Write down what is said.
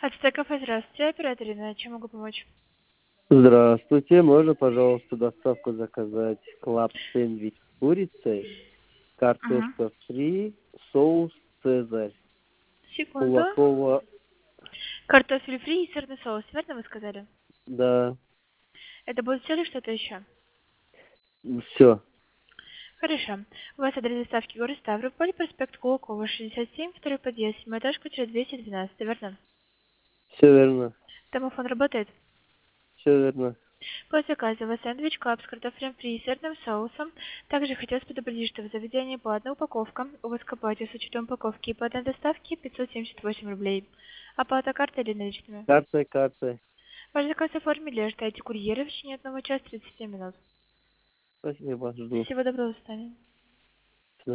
Ацтек кафе, здравствуйте, оператор Ирина, чем могу помочь? Здравствуйте, можно, пожалуйста, доставку заказать клаб-сэндвич с курицей, Ага. картошка фри, соус «Цезарь», Секунду. Кулакова, Картофель фри и сырный соус, верно вы сказали? да, Это будет все или что-то еще? все, Хорошо. У вас адрес доставки город Ставрополь, проспект Кулакова, 67, второй подъезд, 7 этаж, квартира 212, верно? все верно, Домофон работает? все верно. После заказа у вас сэндвич клаб с картофелем фри и сырным соусом. Также хотелось предупредить, что в заведении по одной упаковка у вас к оплате с учетом упаковки и по одной доставке 578 рублей. Оплата картой или наличными? Картой, Ваш заказ оформили, ожидайте курьера в течение 1 часа 37 минут. спасибо, жду. Всего доброго, до свидания.